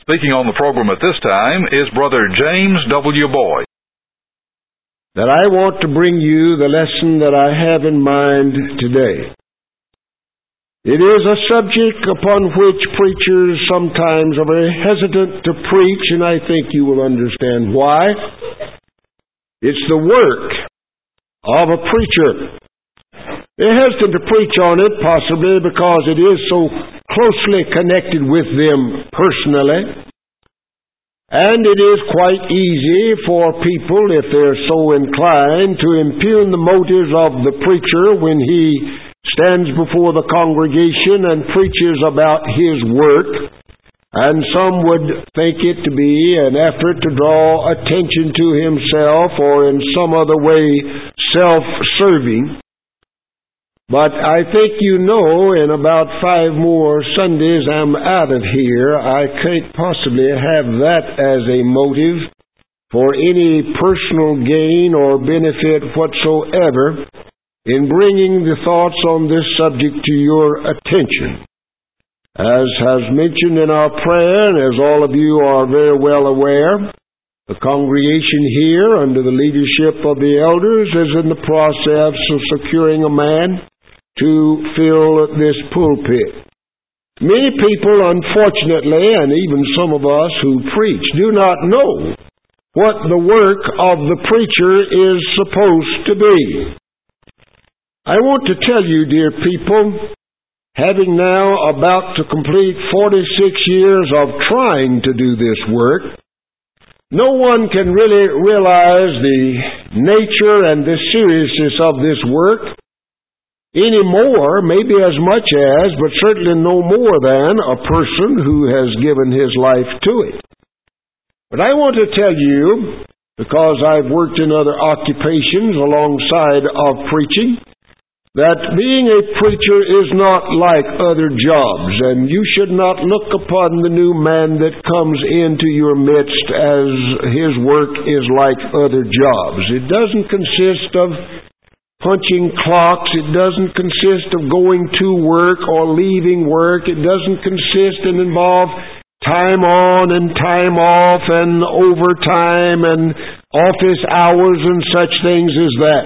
Speaking on the program at this time is Brother James W. Boyd. That I want to bring you the lesson that I have in mind today. It is a subject upon which preachers sometimes are very hesitant to preach, and I think you will understand why. It's the work of a preacher. They're hesitant to preach on it, possibly because it is so closely connected with them personally. And it is quite easy for people, if they're so inclined, to impugn the motives of the preacher when he stands before the congregation and preaches about his work. And some would think it to be an effort to draw attention to himself or in some other way self-serving. But I think you know in about 5 more Sundays I'm out of here. I can't possibly have that as a motive for any personal gain or benefit whatsoever in bringing the thoughts on this subject to your attention. As has mentioned in our prayer, and as all of you are very well aware, the congregation here, under the leadership of the elders, is in the process of securing a man to fill this pulpit. Many people, unfortunately, and even some of us who preach, do not know what the work of the preacher is supposed to be. I want to tell you, dear people, having now about to complete 46 years of trying to do this work, no one can really realize the nature and the seriousness of this work any more, maybe as much as, but certainly no more than, a person who has given his life to it. But I want to tell you, because I've worked in other occupations alongside of preaching, that being a preacher is not like other jobs, and you should not look upon the new man that comes into your midst as his work is like other jobs. It doesn't consist of punching clocks. It doesn't consist of going to work or leaving work. It doesn't consist and involve time on and time off and overtime and office hours and such things as that.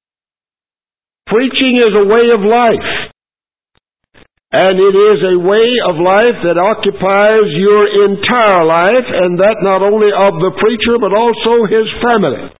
Preaching is a way of life. And it is a way of life that occupies your entire life, and that not only of the preacher but also his family.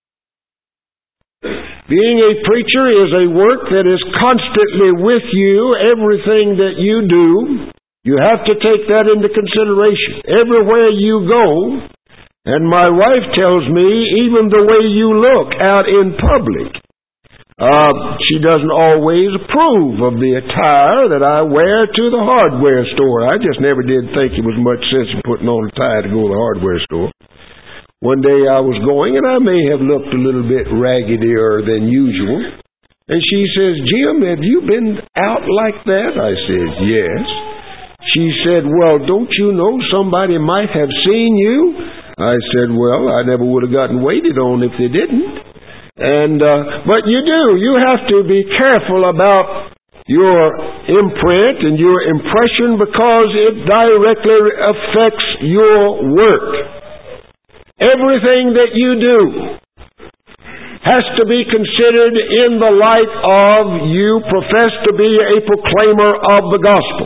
Being a preacher is a work that is constantly with you. Everything that you do, you have to take that into consideration. Everywhere you go, and my wife tells me, even the way you look out in public. She doesn't always approve of the attire that I wear to the hardware store. I just never did think it was much sense in putting on a tie to go to the hardware store. One day I was going, and I may have looked a little bit raggedier than usual. And she says, "Jim, have you been out like that?" I said, "Yes." She said, "Well, don't you know somebody might have seen you?" I said, "Well, I never would have gotten waited on if they didn't." But you do. You have to be careful about your imprint and your impression because it directly affects your work. Everything that you do has to be considered in the light of you profess to be a proclaimer of the gospel.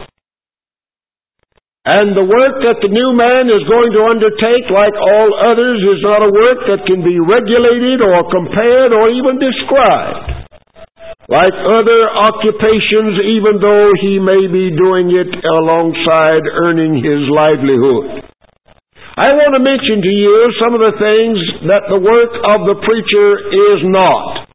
And the work that the new man is going to undertake, like all others, is not a work that can be regulated or compared or even described. Like other occupations, even though he may be doing it alongside earning his livelihood. I want to mention to you some of the things that the work of the preacher is not.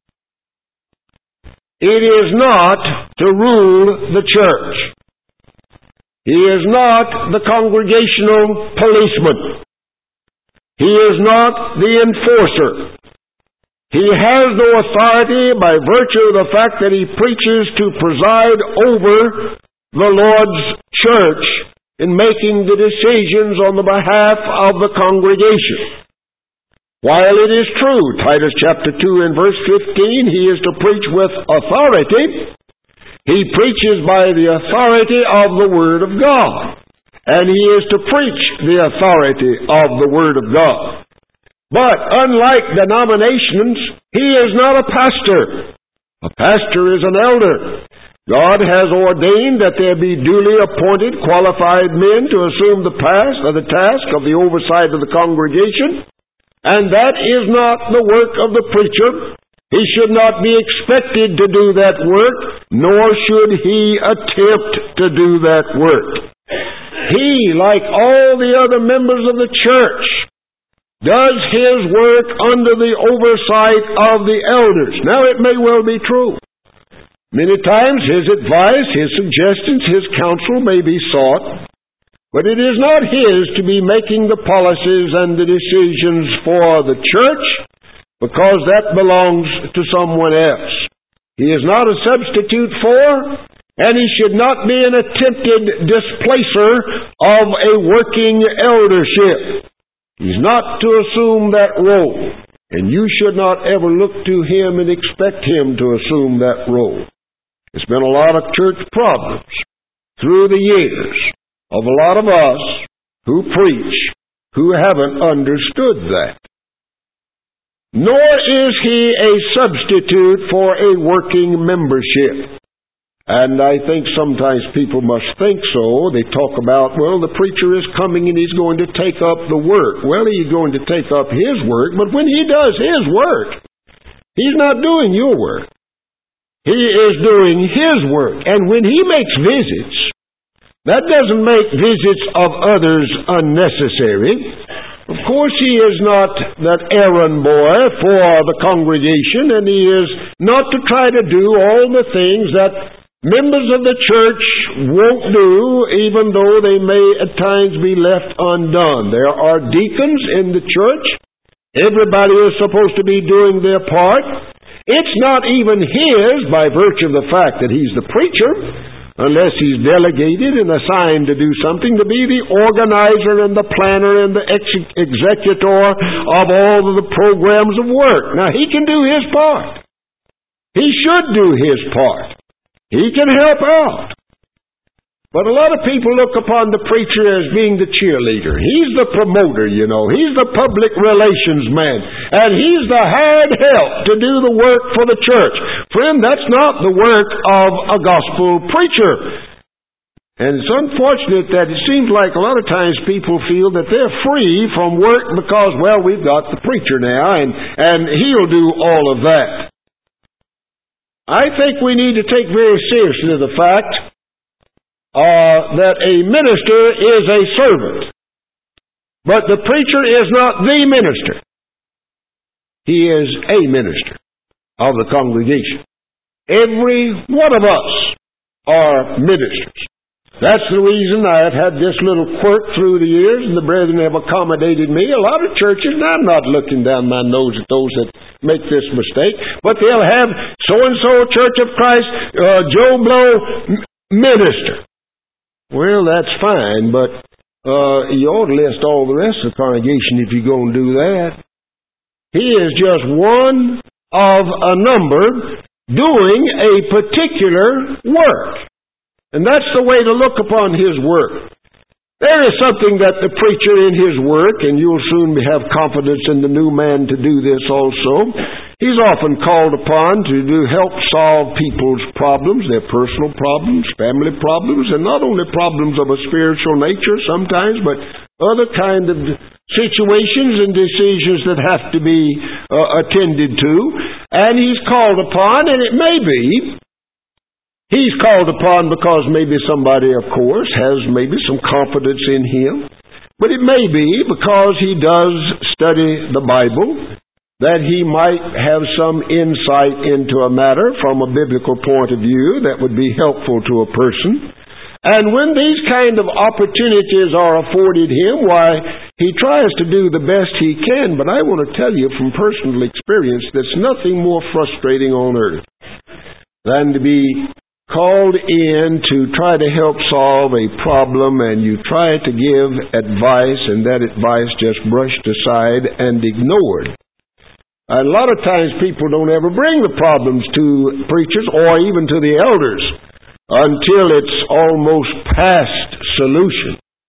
It is not to rule the church. He is not the congregational policeman. He is not the enforcer. He has no authority by virtue of the fact that he preaches to preside over the Lord's church in making the decisions on the behalf of the congregation. While it is true, Titus chapter 2 and verse 15, he is to preach with authority, he preaches by the authority of the Word of God. and he is to preach the authority of the Word of God. But unlike denominations, he is not a pastor. A pastor is an elder. God has ordained that there be duly appointed, qualified men to assume the task of the oversight of the congregation, and that is not the work of the preacher. He should not be expected to do that work, nor should he attempt to do that work. He, like all the other members of the church, does his work under the oversight of the elders. Now, it may well be true. Many times his advice, his suggestions, his counsel may be sought, but it is not his to be making the policies and the decisions for the church, because that belongs to someone else. He is not a substitute for, and he should not be an attempted displacer of a working eldership. He's not to assume that role, and you should not ever look to him and expect him to assume that role. There's been a lot of church problems through the years of a lot of us who preach who haven't understood that. Nor is he a substitute for a working membership. And I think sometimes people must think so. They talk about, well, the preacher is coming and he's going to take up the work. Well, he's going to take up his work, but when he does his work, he's not doing your work. He is doing his work. And when he makes visits, that doesn't make visits of others unnecessary. Of course, he is not that errand boy for the congregation, and he is not to try to do all the things that members of the church won't do, even though they may at times be left undone. There are deacons in the church. Everybody is supposed to be doing their part. It's not even his by virtue of the fact that he's the preacher, unless he's delegated and assigned to do something, to be the organizer and the planner and the executor of all of the programs of work. Now, he can do his part. He should do his part. He can help out. But a lot of people look upon the preacher as being the cheerleader. He's the promoter, you know. He's the public relations man. And he's the hired help to do the work for the church. Friend, that's not the work of a gospel preacher. And it's unfortunate that it seems like a lot of times people feel that they're free from work because, well, we've got the preacher now, and he'll do all of that. I think we need to take very seriously the fact that a minister is a servant. But the preacher is not the minister. He is a minister of the congregation. Every one of us are ministers. That's the reason I have had this little quirk through the years, and the brethren have accommodated me. A lot of churches, and I'm not looking down my nose at those that make this mistake, but they'll have so-and-so Church of Christ, Joe Blow, minister. Well, that's fine, but you ought to list all the rest of the congregation if you're going to do that. He is just one of a number doing a particular work. And that's the way to look upon his work. There is something that the preacher in his work, and you'll soon have confidence in the new man to do this also, he's often called upon to help solve people's problems, their personal problems, family problems, and not only problems of a spiritual nature sometimes, but other kind of situations and decisions that have to be attended to. And he's called upon, and it may be he's called upon because maybe somebody, of course, has maybe some confidence in him. But it may be because he does study the Bible, that he might have some insight into a matter from a biblical point of view that would be helpful to a person. And when these kind of opportunities are afforded him, why, he tries to do the best he can. But I want to tell you from personal experience, there's nothing more frustrating on earth than to be called in to try to help solve a problem, and you try to give advice, and that advice just brushed aside and ignored. And a lot of times people don't ever bring the problems to preachers or even to the elders until it's almost past solution.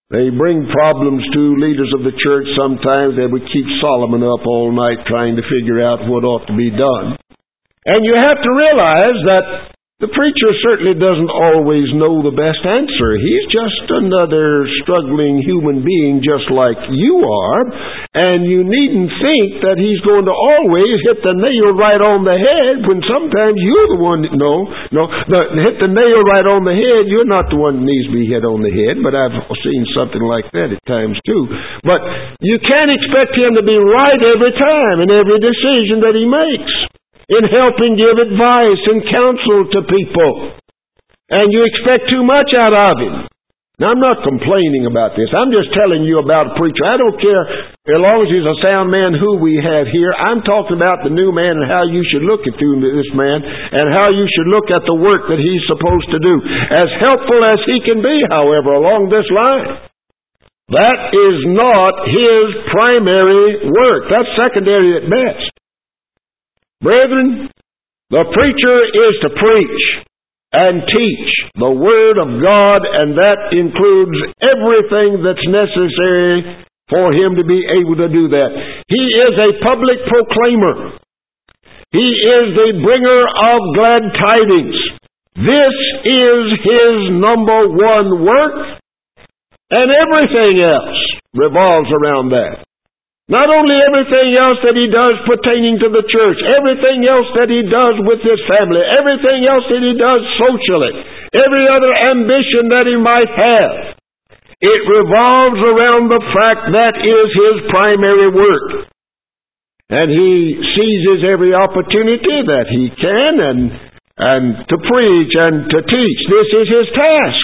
They bring problems to leaders of the church sometimes. They would keep Solomon up all night trying to figure out what ought to be done. And you have to realize that the preacher certainly doesn't always know the best answer. He's just another struggling human being just like you are. And you needn't think that he's going to always hit the nail right on the head when sometimes you're the one that... hit the nail right on the head. You're not the one that needs to be hit on the head, but I've seen something like that at times too. But you can't expect him to be right every time in every decision that he makes, in helping give advice and counsel to people. And you expect too much out of him. Now, I'm not complaining about this. I'm just telling you about a preacher. I don't care as long as he's a sound man who we have here. I'm talking about the new man and how you should look at this man and how you should look at the work that he's supposed to do. As helpful as he can be, however, along this line. That is not his primary work. That's secondary at best. Brethren, the preacher is to preach and teach the Word of God, and that includes everything that's necessary for him to be able to do that. He is a public proclaimer. He is the bringer of glad tidings. This is his number one work, and everything else revolves around that. Not only everything else that he does pertaining to the church, everything else that he does with his family, everything else that he does socially, every other ambition that he might have, it revolves around the fact that is his primary work. And he seizes every opportunity that he can and to preach and to teach. This is his task.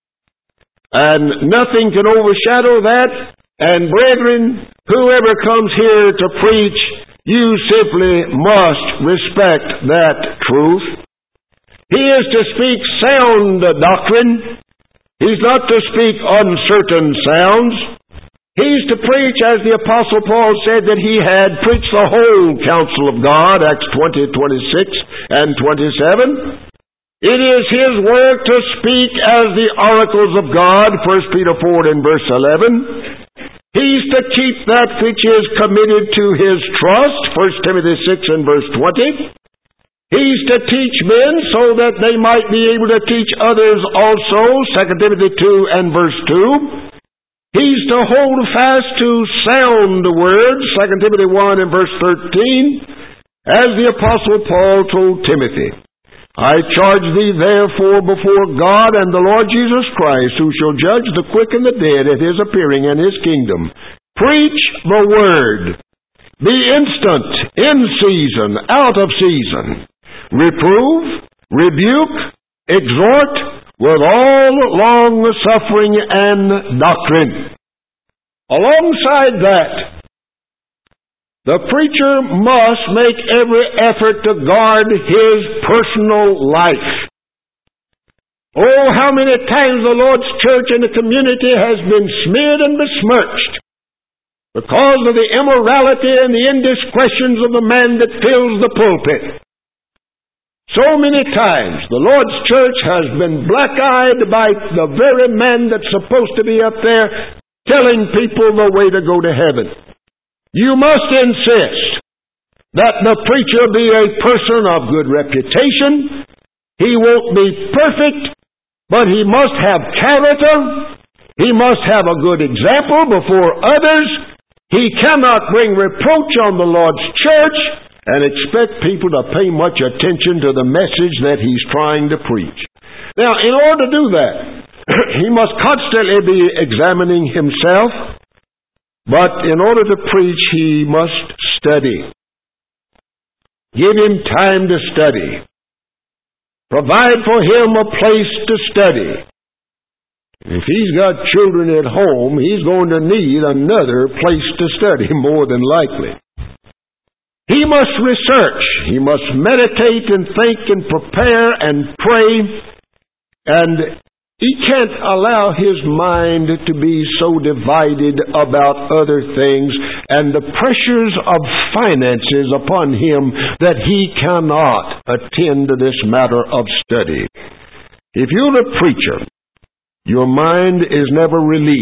And nothing can overshadow that. And brethren, whoever comes here to preach, you simply must respect that truth. He is to speak sound doctrine. He's not to speak uncertain sounds. He's to preach, as the Apostle Paul said that he had preached the whole counsel of God, Acts 20, 26 and 27. It is his work to speak as the oracles of God, 1 Peter 4 and verse 11. He's to keep that which is committed to his trust, 1 Timothy 6 and verse 20. He's to teach men so that they might be able to teach others also, 2 Timothy 2 and verse 2. He's to hold fast to sound words, 2 Timothy 1 and verse 13, as the Apostle Paul told Timothy. I charge thee therefore before God and the Lord Jesus Christ, who shall judge the quick and the dead at his appearing in his kingdom. Preach the word. Be instant, in season, out of season. Reprove, rebuke, exhort with all long suffering and doctrine. Alongside that, the preacher must make every effort to guard his personal life. Oh, how many times the Lord's church and the community has been smeared and besmirched because of the immorality and the indiscretions of the man that fills the pulpit. So many times the Lord's church has been black-eyed by the very man that's supposed to be up there telling people the way to go to heaven. You must insist that the preacher be a person of good reputation. He won't be perfect, but he must have character. He must have a good example before others. He cannot bring reproach on the Lord's church and expect people to pay much attention to the message that he's trying to preach. Now, in order to do that, he must constantly be examining himself. But in order to preach, he must study. Give him time to study. Provide for him a place to study. If he's got children at home, he's going to need another place to study, more than likely. He must research. He must meditate and think and prepare and pray. And he can't allow his mind to be so divided about other things and the pressures of finances upon him that he cannot attend to this matter of study. If you're a preacher, your mind is never released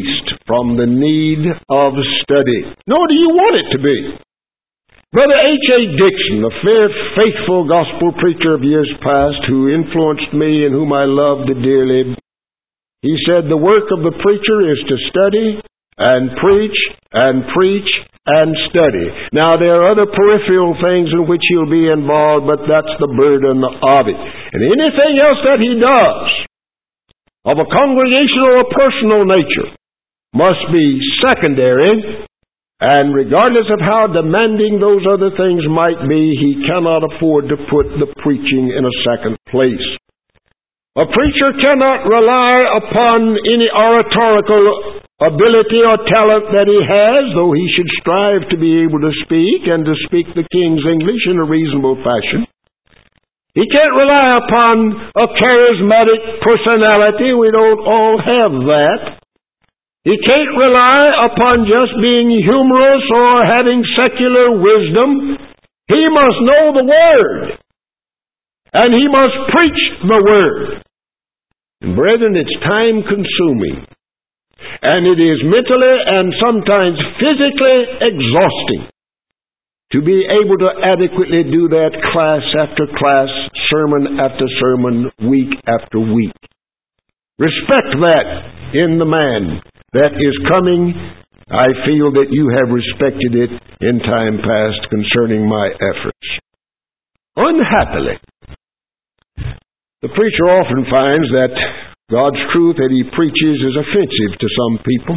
from the need of study, nor do you want it to be. Brother H.A. Dixon, a faithful gospel preacher of years past who influenced me and whom I loved dearly, he said the work of the preacher is to study and preach and preach and study. Now, there are other peripheral things in which he'll be involved, but that's the burden of it. And anything else that he does of a congregational or personal nature must be secondary, and regardless of how demanding those other things might be, he cannot afford to put the preaching in a second place. A preacher cannot rely upon any oratorical ability or talent that he has, though he should strive to be able to speak and to speak the King's English in a reasonable fashion. He can't rely upon a charismatic personality. We don't all have that. He can't rely upon just being humorous or having secular wisdom. He must know the Word. And he must preach the Word. And brethren, it's time-consuming. And it is mentally and sometimes physically exhausting to be able to adequately do that class after class, sermon after sermon, week after week. Respect that in the man that is coming. I feel that you have respected it in time past concerning my efforts. Unhappily, the preacher often finds that God's truth that he preaches is offensive to some people.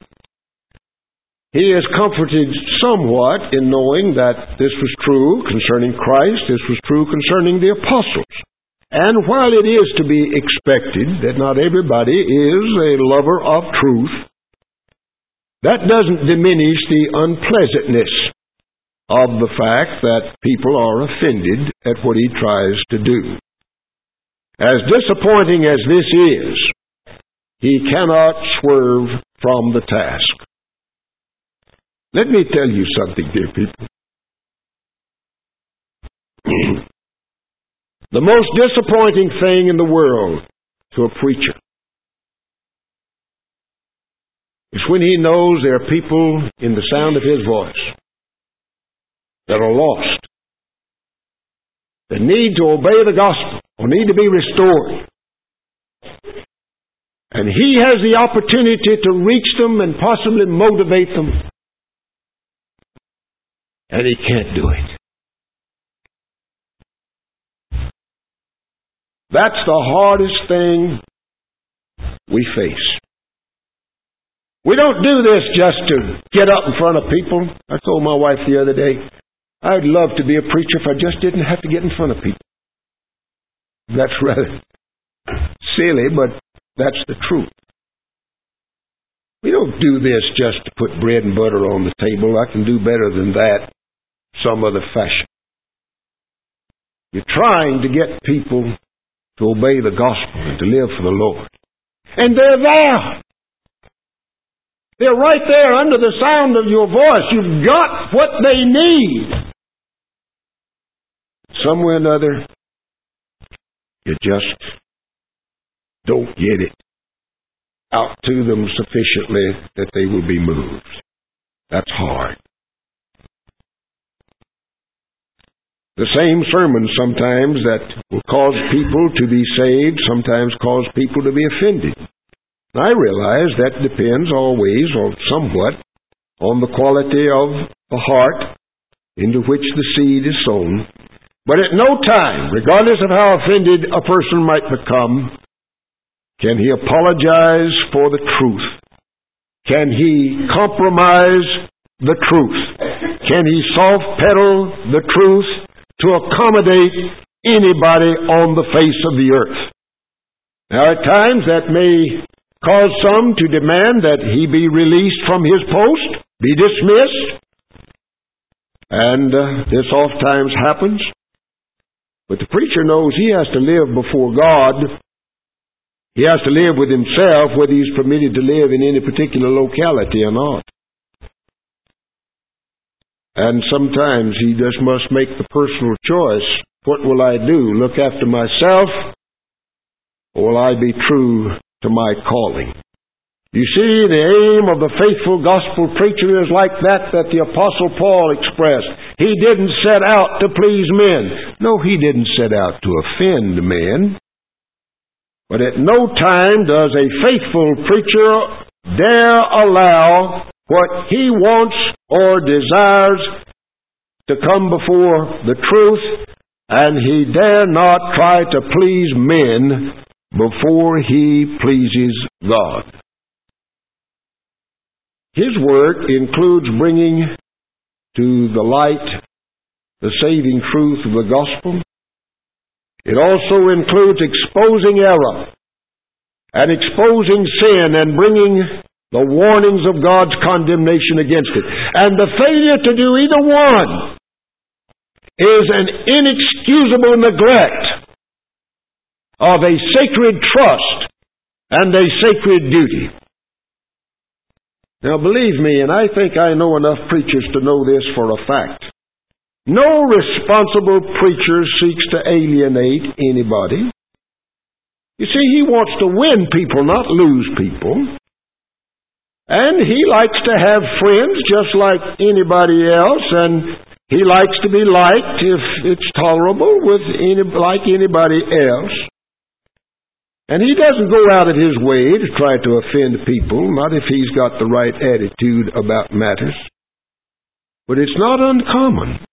He is comforted somewhat in knowing that this was true concerning Christ, this was true concerning the apostles. And while it is to be expected that not everybody is a lover of truth, that doesn't diminish the unpleasantness of the fact that people are offended at what he tries to do. As disappointing as this is, he cannot swerve from the task. Let me tell you something, dear people. The most disappointing thing in the world to a preacher is when he knows there are people in the sound of his voice that are lost, that need to obey the gospel or need to be restored. And he has the opportunity to reach them and possibly motivate them. And he can't do it. That's the hardest thing we face. We don't do this just to get up in front of people. I told my wife the other day, I'd love to be a preacher if I just didn't have to get in front of people. That's rather silly, but that's the truth. We don't do this just to put bread and butter on the table. I can do better than that some other fashion. You're trying to get people to obey the gospel and to live for the Lord. And they're there. They're right there under the sound of your voice. You've got what they need. Somewhere or another, you just don't get it out to them sufficiently that they will be moved. That's hard. The same sermon sometimes that will cause people to be saved sometimes cause people to be offended. I realize that depends always or somewhat on the quality of the heart into which the seed is sown. But at no time, regardless of how offended a person might become, can he apologize for the truth. Can he compromise the truth? Can he soft-pedal the truth to accommodate anybody on the face of the earth? Now, at times that may cause some to demand that he be released from his post, be dismissed. And this oft times happens. But the preacher knows he has to live before God. He has to live with himself, whether he's permitted to live in any particular locality or not. And sometimes he just must make the personal choice. What will I do? Look after myself? Or will I be true to my calling? You see, the aim of the faithful gospel preacher is like that the Apostle Paul expressed. He didn't set out to please men. No, he didn't set out to offend men. But at no time does a faithful preacher dare allow what he wants or desires to come before the truth, and he dare not try to please men before he pleases God. His work includes bringing to the light the saving truth of the gospel. It also includes exposing error and exposing sin and bringing the warnings of God's condemnation against it. And the failure to do either one is an inexcusable neglect of a sacred trust and a sacred duty. Now believe me, and I think I know enough preachers to know this for a fact, no responsible preacher seeks to alienate anybody. You see, he wants to win people, not lose people. And he likes to have friends just like anybody else, and he likes to be liked if it's tolerable like anybody else. And he doesn't go out of his way to try to offend people, not if he's got the right attitude about matters. But it's not uncommon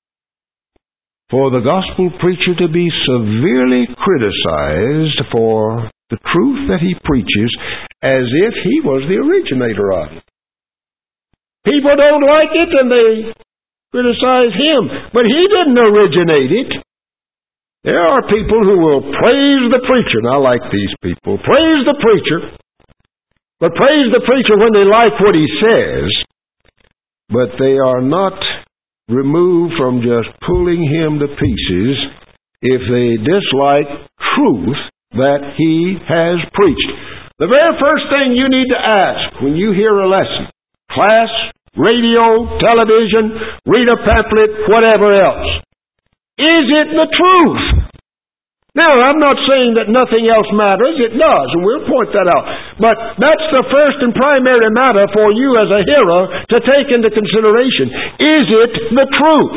for the gospel preacher to be severely criticized for the truth that he preaches as if he was the originator of it. People don't like it and they criticize him, but he didn't originate it. There are people who will praise the preacher, and I like these people. Praise the preacher, but praise the preacher when they like what he says, but they are not removed from just pulling him to pieces if they dislike truth that he has preached. The very first thing you need to ask when you hear a lesson, class, radio, television, read a pamphlet, whatever else, is it the truth? Now, I'm not saying that nothing else matters. It does, and we'll point that out. But that's the first and primary matter for you as a hearer to take into consideration. Is it the truth?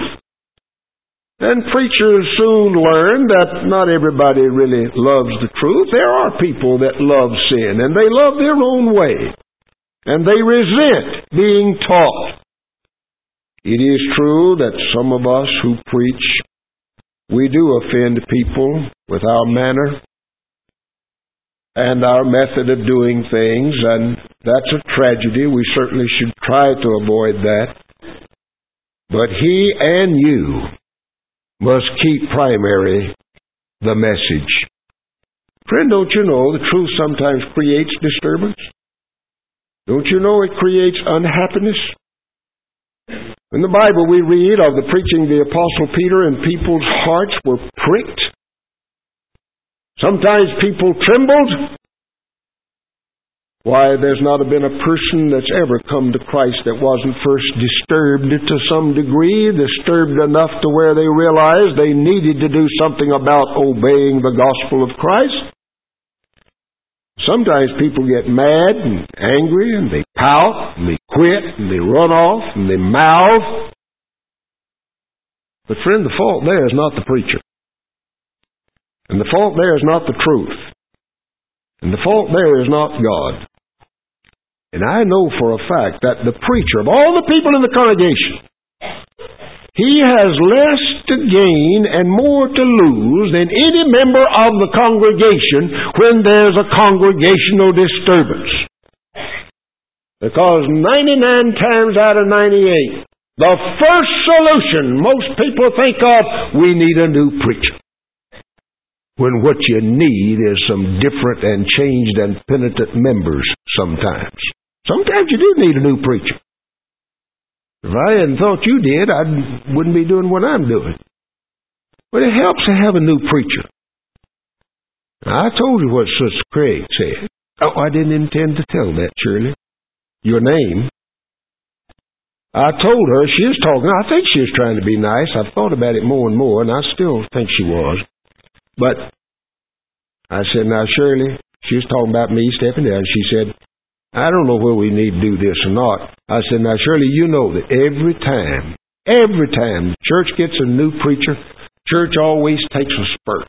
And preachers soon learn that not everybody really loves the truth. There are people that love sin, and they love their own way, and they resent being taught. It is true that some of us who preach, we do offend people with our manner and our method of doing things, and that's a tragedy. We certainly should try to avoid that. But he and you must keep primary the message. Friend, don't you know the truth sometimes creates disturbance? Don't you know it creates unhappiness? In the Bible we read of the preaching of the Apostle Peter, and people's hearts were pricked. Sometimes people trembled. Why, there's not been a person that's ever come to Christ that wasn't first disturbed to some degree, disturbed enough to where they realized they needed to do something about obeying the gospel of Christ. Sometimes people get mad and angry, and they pout, and they quit, and they run off, and they mouth. But friend, the fault there is not the preacher. And the fault there is not the truth. And the fault there is not God. And I know for a fact that the preacher, of all the people in the congregation, he has less to gain and more to lose than any member of the congregation when there's a congregational disturbance. Because 99 times out of 98, the first solution most people think of, we need a new preacher. When what you need is some different and changed and penitent members sometimes. Sometimes you do need a new preacher. If I hadn't thought you did, I wouldn't be doing what I'm doing. But it helps to have a new preacher. Now, I told you what Sister Craig said. Oh, I didn't intend to tell that, Shirley. Your name. I told her she was talking. I think she was trying to be nice. I've thought about it more and more, and I still think she was. But I said, now, Shirley, she was talking about me stepping down. She said, I don't know whether we need to do this or not. I said, now Shirley, you know that every time the church gets a new preacher, church always takes a spurt.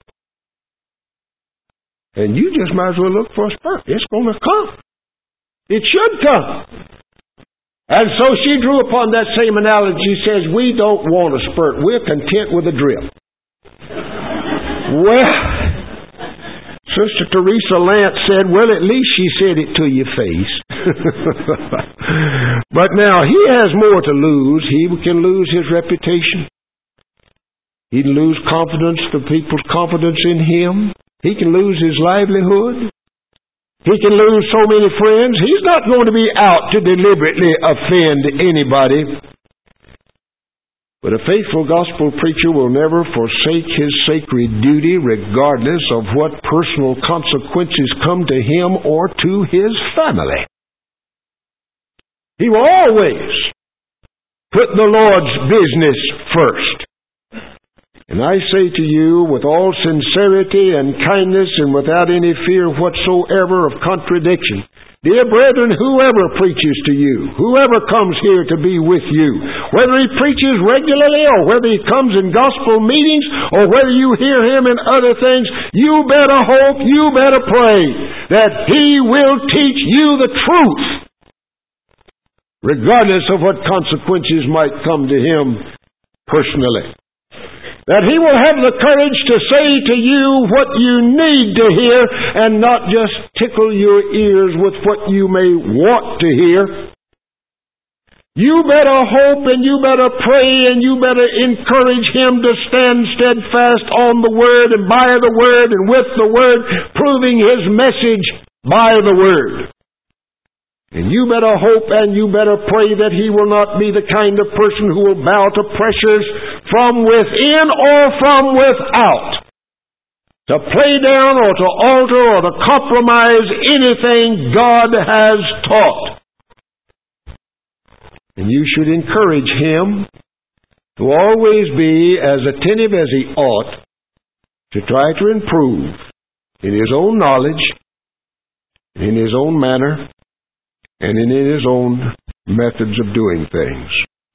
And you just might as well look for a spurt. It's going to come. It should come. And so she drew upon that same analogy. She says, we don't want a spurt. We're content with a drip. Well, Sister Teresa Lance said, well, at least she said it to your face. But now, he has more to lose. He can lose his reputation. He can lose confidence, the people's confidence in him. He can lose his livelihood. He can lose so many friends. He's not going to be out to deliberately offend anybody. But a faithful gospel preacher will never forsake his sacred duty regardless of what personal consequences come to him or to his family. He will always put the Lord's business first. And I say to you, with all sincerity and kindness and without any fear whatsoever of contradiction, dear brethren, whoever preaches to you, whoever comes here to be with you, whether he preaches regularly or whether he comes in gospel meetings or whether you hear him in other things, you better hope, you better pray that he will teach you the truth, regardless of what consequences might come to him personally. That he will have the courage to say to you what you need to hear and not just tickle your ears with what you may want to hear. You better hope and you better pray and you better encourage him to stand steadfast on the Word and by the Word and with the Word, proving his message by the Word. And you better hope and you better pray that he will not be the kind of person who will bow to pressures from within or from without, to play down or to alter or to compromise anything God has taught. And you should encourage him to always be as attentive as he ought to try to improve in his own knowledge, in his own manner, and in his own methods of doing things.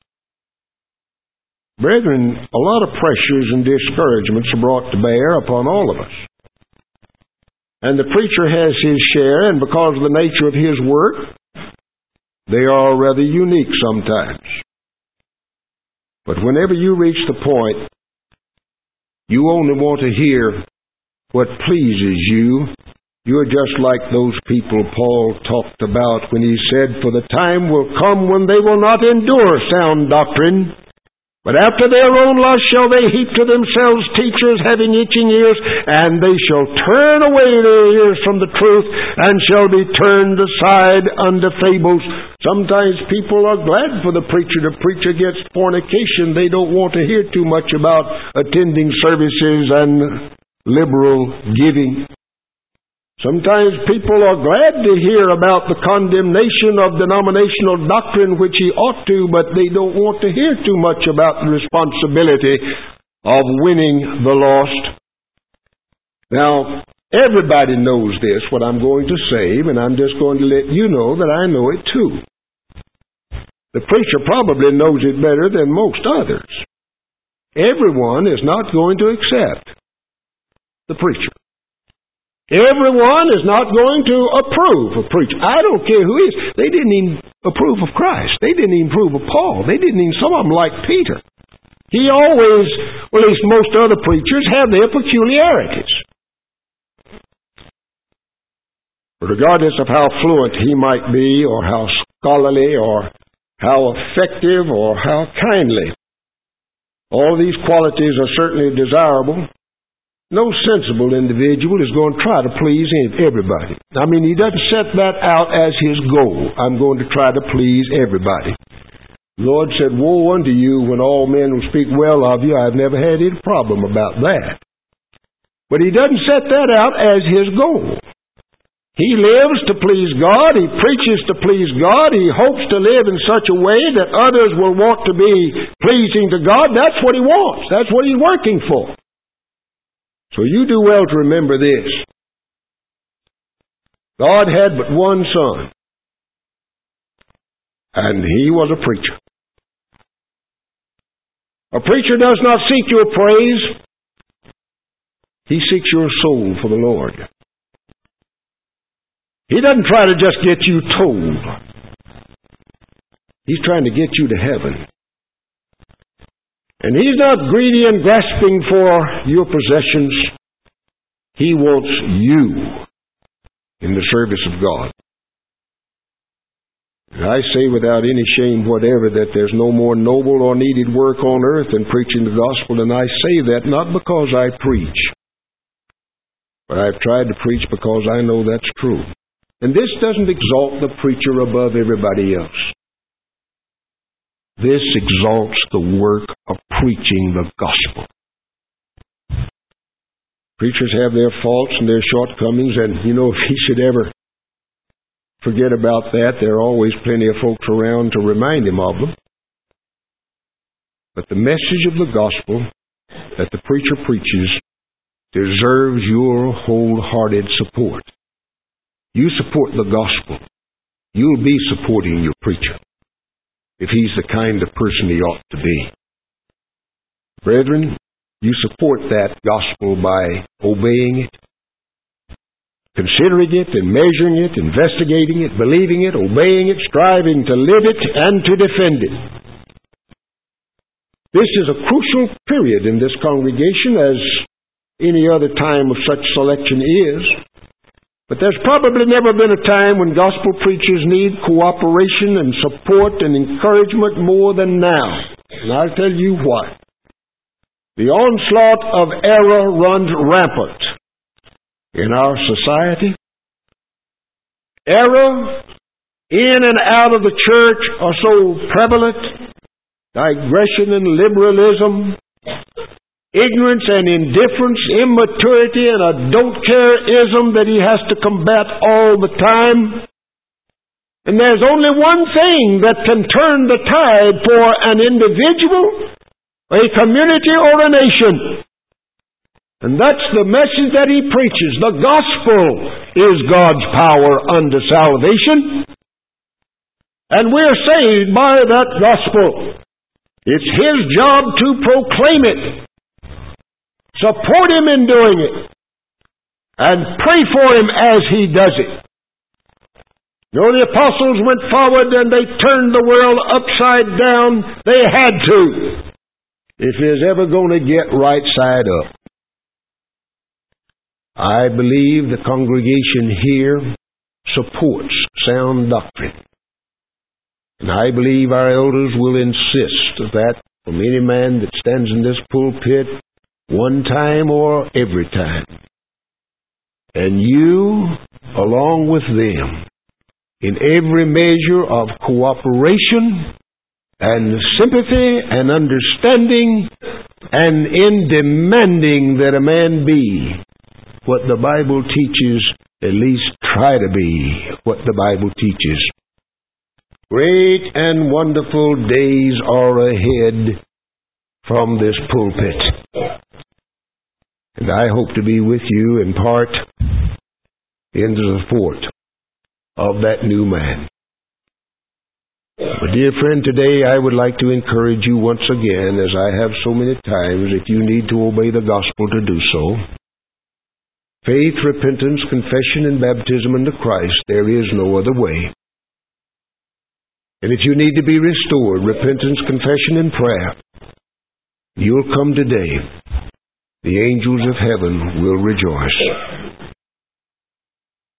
Brethren, a lot of pressures and discouragements are brought to bear upon all of us. And the preacher has his share, and because of the nature of his work, they are rather unique sometimes. But whenever you reach the point, you only want to hear what pleases you. You're just like those people Paul talked about when he said, for the time will come when they will not endure sound doctrine, but after their own lust shall they heap to themselves teachers having itching ears, and they shall turn away their ears from the truth, and shall be turned aside unto fables. Sometimes people are glad for the preacher to preach against fornication. They don't want to hear too much about attending services and liberal giving. Sometimes people are glad to hear about the condemnation of denominational doctrine, which he ought to, but they don't want to hear too much about the responsibility of winning the lost. Now, everybody knows this, what I'm going to say, and I'm just going to let you know that I know it too. The preacher probably knows it better than most others. Everyone is not going to accept the preacher. Everyone is not going to approve of preacher. I don't care who is. They didn't even approve of Christ. They didn't even approve of Paul. They didn't even, some of them like Peter. He always, or at least most other preachers, have their peculiarities. Regardless of how fluent he might be, or how scholarly, or how effective, or how kindly, all these qualities are certainly desirable. No sensible individual is going to try to please everybody. I mean, he doesn't set that out as his goal. I'm going to try to please everybody. The Lord said, woe unto you when all men will speak well of you. I've never had any problem about that. But he doesn't set that out as his goal. He lives to please God. He preaches to please God. He hopes to live in such a way that others will want to be pleasing to God. That's what he wants. That's what he's working for. So you do well to remember this. God had but one Son. And he was a preacher. A preacher does not seek your praise. He seeks your soul for the Lord. He doesn't try to just get you told. He's trying to get you to heaven. And he's not greedy and grasping for your possessions. He wants you in the service of God. And I say without any shame whatever that there's no more noble or needed work on earth than preaching the gospel. And I say that not because I preach, but I've tried to preach because I know that's true. And this doesn't exalt the preacher above everybody else. This exalts the work of preaching the gospel. Preachers have their faults and their shortcomings, and if he should ever forget about that, there are always plenty of folks around to remind him of them. But the message of the gospel that the preacher preaches deserves your wholehearted support. You support the gospel, you'll be supporting your preacher if he's the kind of person he ought to be. Brethren, you support that gospel by obeying it, considering it and measuring it, investigating it, believing it, obeying it, striving to live it and to defend it. This is a crucial period in this congregation, as any other time of such selection is. But there's probably never been a time when gospel preachers need cooperation and support and encouragement more than now. And I'll tell you why. The onslaught of error runs rampant in our society. Error in and out of the church are so prevalent. Digression and liberalism, ignorance and indifference, immaturity and a don't-care-ism that he has to combat all the time. And there's only one thing that can turn the tide for an individual, a community, or a nation. And that's the message that he preaches. The gospel is God's power unto salvation. And we're saved by that gospel. It's his job to proclaim it. Support him in doing it. And pray for him as he does it. The apostles went forward and they turned the world upside down. They had to, if it's ever going to get right side up. I believe the congregation here supports sound doctrine. And I believe our elders will insist that from any man that stands in this pulpit one time or every time. And you, along with them, in every measure of cooperation and sympathy and understanding and in demanding that a man be what the Bible teaches, at least try to be what the Bible teaches. Great and wonderful days are ahead from this pulpit. And I hope to be with you in part into the fort of that new man. My dear friend, today I would like to encourage you once again, as I have so many times, if you need to obey the gospel, to do so. Faith, repentance, confession, and baptism into Christ, there is no other way. And if you need to be restored, repentance, confession, and prayer, you'll come today. The angels of heaven will rejoice.